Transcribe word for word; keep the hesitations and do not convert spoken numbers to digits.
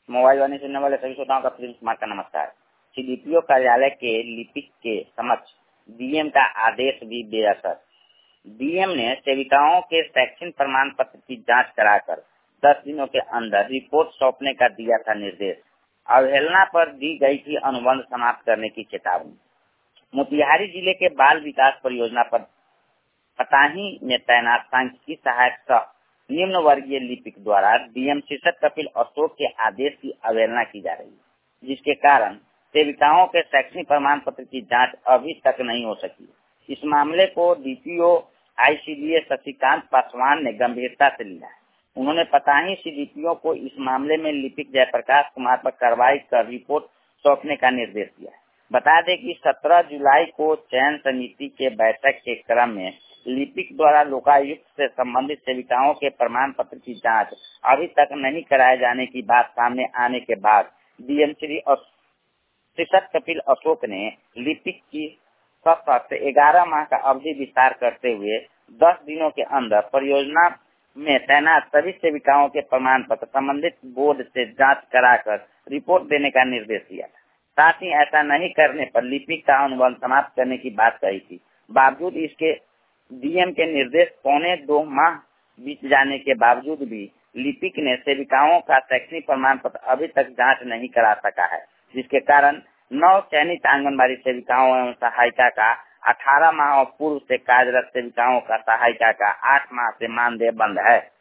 Mobile वाणी सुनने वाले सभी श्रोताओं का प्रिंस कुमार का नमस्कार। सीडीपीओ कार्यालय के लिपिक के समक्ष डीएम का आदेश भी बेअसर। डीएम ने सेविकाओं के शैक्षणिक प्रमाण पत्र की जांच कराकर दस दिनों के अंदर रिपोर्ट सौंपने का दिया था निर्देश। अवहेलना पर दी गई थी अनुबंध समाप्त करने की चेतावनी। मोतिहारी जिले के बाल विकास परियोजना पर पताही में तैनात सांख्यिकी सहायक सह निम्न वर्गीय लिपिक द्वारा डीएम शीर्षक कपिल अशोक के आदेश की अवहेलना की जा रही है, जिसके कारण सेविकाओं के शैक्षणिक प्रमाण पत्र की जांच अभी तक नहीं हो सकी। इस मामले को डीपीओ आईसीडीएस शशिकांत पासवान ने गंभीरता से लिया है। उन्होंने पताही सीडीपीओ को इस मामले में लिपिक जयप्रकाश कुमार पर कार्रवाई कर रिपोर्ट सौंपने का निर्देश दिया है। बता दें कि सत्रह जुलाई को चयन समिति के बैठक के क्रम में लिपिक द्वारा लोकायुक्त से संबंधित सेविकाओं के प्रमाण पत्र की जांच अभी तक नहीं कराए जाने की बात सामने आने के बाद डीएम श्री शीर्षक कपिल अशोक ने लिपिक की सशर्त ग्यारह माह का अवधि विस्तार करते हुए दस दिनों के अंदर परियोजना में तैनात सभी सेविकाओं के प्रमाण पत्र संबंधित बोर्ड से जांच कराकर रिपोर्ट देने का निर्देश दिया था। साथ ही ऐसा नहीं करने पर लिपिक का अनुबंध समाप्त करने की बात कही थी। बावजूद इसके डीएम के निर्देश पौने दो माह बीत जाने के बावजूद भी लिपिक ने सेविकाओं का शैक्षणिक प्रमाण पत्र अभी तक जांच नहीं करा सका है, जिसके कारण नौ चयनित आंगनबाड़ी सेविकाओं एवं सहायिका का अठारह माह और पूर्व से कार्यरत सेविकाओं का सहायिका का आठ माह से मानदेय बंद है।